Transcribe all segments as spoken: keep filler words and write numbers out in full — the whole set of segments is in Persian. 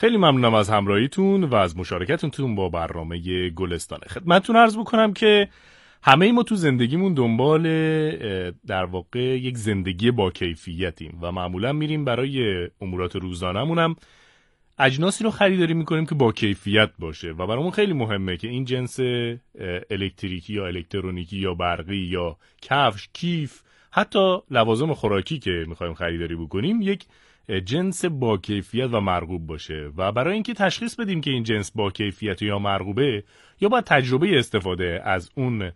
خیلی ممنونم از همراهیتون و از مشارکتتون با برنامه گلستان. خدمتتون عرض بکنم که همه ما تو زندگیمون دنبال در واقع یک زندگی با کیفیتیم و معمولا میریم برای امورات روزانمون هم اجناسی رو خریداری میکنیم که با کیفیت باشه و برامون خیلی مهمه که این جنس الکتریکی یا الکترونیکی یا برقی یا کفش، کیف، حتی لوازم خوراکی که میخوایم خریداری بکنیم یک جنس با کیفیت و مرغوب باشه و برای اینکه تشخیص بدیم که این جنس با کیفیت یا مرغوبه یا باید تجربه استفاده از اون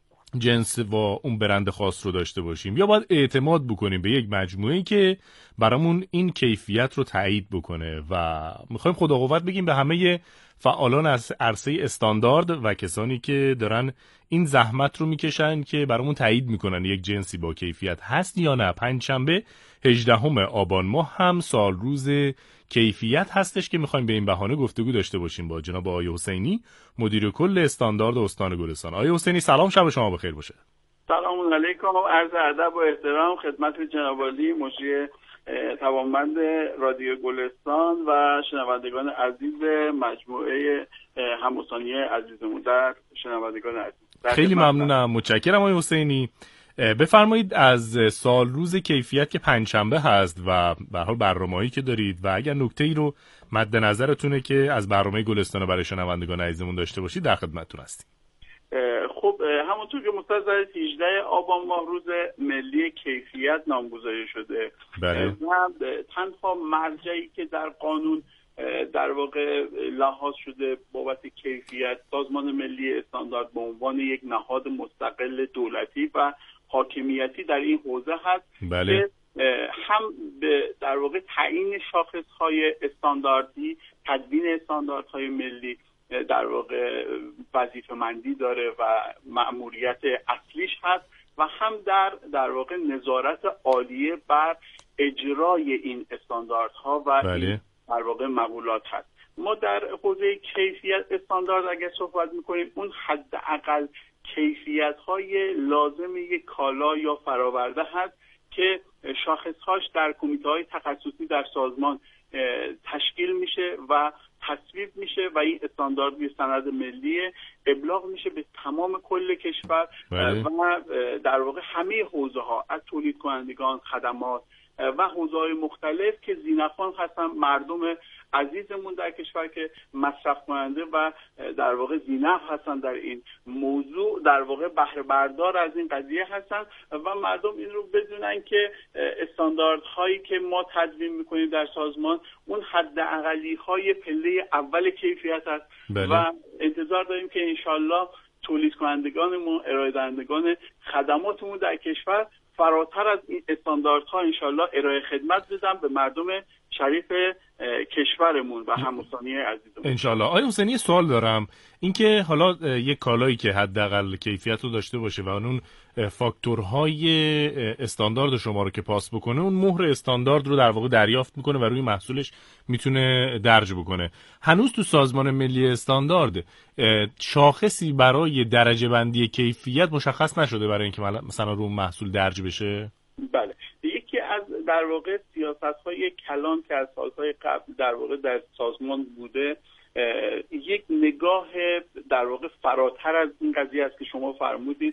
جنس و اون برند خاص رو داشته باشیم یا باید اعتماد بکنیم به یک مجموعه‌ای که برامون این کیفیت رو تایید بکنه و میخوایم خدا قوت بگیم به همه فعالان از عرصه استاندارد و کسانی که دارن این زحمت رو میکشن که برامون تایید میکنن یک جنسی با کیفیت هست یا نه. پنجشنبه هجدهم آبان ماه هم سال روز کیفیت هستش که میخوایم به این بهانه گفتگو داشته باشیم با جناب آقای حسینی، مدیر کل استاندارد استان گلستان. آقای حسینی سلام، شب شما بخیر باشه. سلام علیکم، عرض ادب و احترام خدمت جناب عالی مجری توانمند رادیو گلستان و شنوندگان عزیز مجموعه هم‌استانی عزیزمون. در شنوندگان عزیز خیلی ممنونم، متشکرم آقای حسینی. بفرمایید از سال روز کیفیت که پنجشنبه هست و به هر حال برنامه‌ای که دارید و اگر نکته‌ای رو مد نظرتونه که از برنامه گلستان برای شنوندگان عزیزمون داشته باشید در خدمتتون هستیم. خب همونطور که مستحضر هجدهم آبان ماه روز ملی کیفیت نامگذاری شده بله. و تنها مرجعی که در قانون در واقع لحاظ شده بابت کیفیت سازمان ملی استاندارد به عنوان یک نهاد مستقل دولتی و حاکمیتی در این حوزه هست بله. که هم به در واقع تعیین شاخص‌های استانداردی، تدوین استانداردهای ملی در واقع وظیفه‌مندی داره و مأموریت اصلیش هست و هم در در واقع نظارت عالیه بر اجرای این استانداردها و بله. این در واقع مقولات هست. ما در حوزه کیفیت استاندارد اگه صحبت میکنیم اون حداقل کیفیت‌های لازم یک کالا یا فراورده هست که شاخص‌هاش در کمیته‌های تخصصی در سازمان تشکیل میشه و تصویب میشه و این استاندارد به سند ملی ابلاغ میشه به تمام کل کشور بله. و در واقع همه حوزه ها از تولید کنندگان، خدمات و حوزه های مختلف که زینفان هستن، مردم عزیزمون در کشور که مصرف کننده و در واقع زینف هستن در این موضوع در واقع بهره بردار از این قضیه هستن و مردم این رو بدونن که استانداردهایی که ما تدوین میکنیم در سازمان اون حداقلی های پله اول کیفیت است. بله. و انتظار داریم که انشالله تولید کنندگانمون، ارائه دهندگان خدماتمون در کشور فراتر از این استانداردها انشالله ارائه خدمت بدن به مردم شریف کشورمون و هم‌وطنی عزیزمون انشالله. آقای حسینی سوال دارم، اینکه حالا یک کالایی که حداقل کیفیت رو داشته باشه و اون فاکتورهای استاندارد شما رو که پاس بکنه اون مهر استاندارد رو در واقع دریافت میکنه و روی محصولش میتونه درج بکنه، هنوز تو سازمان ملی استاندارد شاخصی برای درجه بندی کیفیت مشخص نشده برای اینکه مثلا رو محصول درج بشه؟ بله، یکی از در واقع سیاست‌های کلان که از سال‌های قبل در واقع در سازمان بوده یک نگاه در واقع فراتر از این قضیه است که شما فرمودید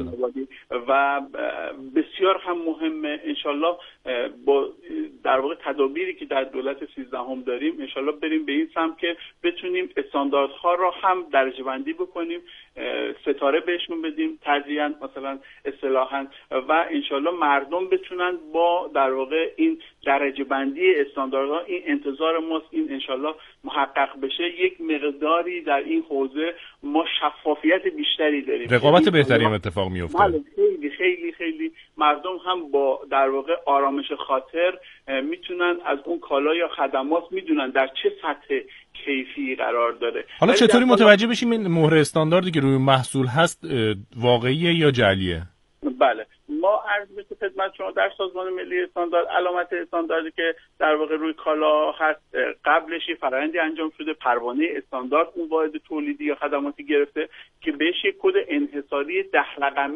و بسیار هم مهمه. انشالله با در واقع تدابیری که در دولت سیزدهم داریم انشالله بریم به این سمت که بتونیم استانداردها را هم درجه بندی بکنیم، ستاره بهشون بدیم ترجیحاً مثلا اصطلاحاً و انشالله مردم بتونن با در واقع این درجه بندی استانداردها، این انتظار ماست این انشالله محقق بشه، یک مقداری در این حوزه ما شفافیت بیشتری داریم، رقابت بهتری هم اتفاق میفته. خیلی خیلی خیلی مردم هم با در واقع آرامش خاطر میتونن از اون کالا یا خدمات میدونن در چه سطح کیفی قرار داره. حالا چطوری متوجه بشیم این مهر استانداردی که روی محصول هست واقعیه یا جعلیه؟ بله، ما عرض میشه خدمت شما در سازمان ملی استاندارد علامت استانداردی که در واقع روی کالا هست قبلش فرآیندی انجام شده، پروانه استاندارد اون واحد تولیدی یا خدماتی گرفته که بهش یک کد انحصاری ده رقمی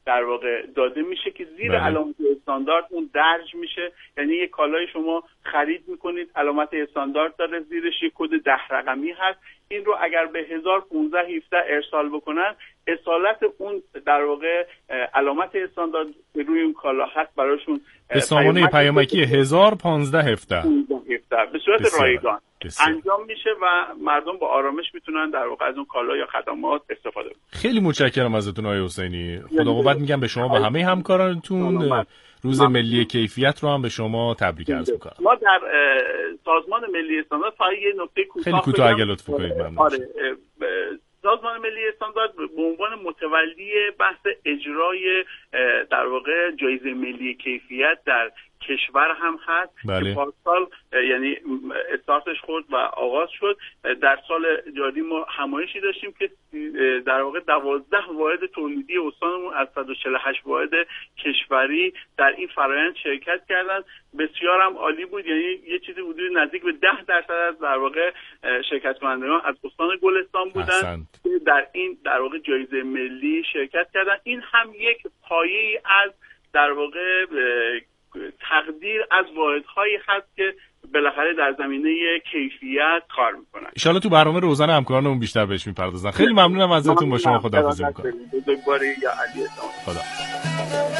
در واقع داده میشه که زیر علامت استاندارد اون درج میشه. یعنی یک کالای شما خرید میکنید، علامت استاندارد داره، زیرش یک کد ده رقمی هست. این رو اگر به هزار و پانزده هفده ارسال بکنن، اصالت اون در واقع علامت استاندارد روی اون کالا هست براشون به سامانه پیامکی هزار و پانزده هفده به صورت رایگان انجام میشه و مردم با آرامش میتونن در واقع از اون کالا یا خدمات استفاده کنن. خیلی متشکرم ازتون آقای حسینی. خدا قوت میگم به شما و همه همکارانتون. روز ملی کیفیت رو هم به شما تبریک عرض میکنم. ما در سازمان ملی استاندارد فقط یه نکته کوتاه خیلی کوتاه اگه لطف کنید ممنون. آره سازمان ملی استاندارد به عنوان متولی بحث اجرای در واقع جایزه ملی کیفیت در کشور هم هست بله. که پارسال یعنی استارتش خورد و آغاز شد. در سال جاری ما همایشی داشتیم که در واقع دوازده واحد تولیدی استانمون از صد و چهل و هشت واحد کشوری در این فرآیند شرکت کردند. بسیار هم عالی بود. یعنی یه چیزی حدود نزدیک به ده درصد از در واقع شرکت کنندگان از استان گلستان بودند که در این در واقع جایزه ملی شرکت کردند. این هم یک پایه‌ای از در واقع تقدیر از واحدهایی هست که بالاخره در زمینه کیفیت کار میکنن. ان شاءالله تو برنامه روزان همکارانمون بیشتر بهش میپردازن. خیلی ممنونم ازتون. با شما خداحافظی میکنم. بزرگواری یا علی خدا.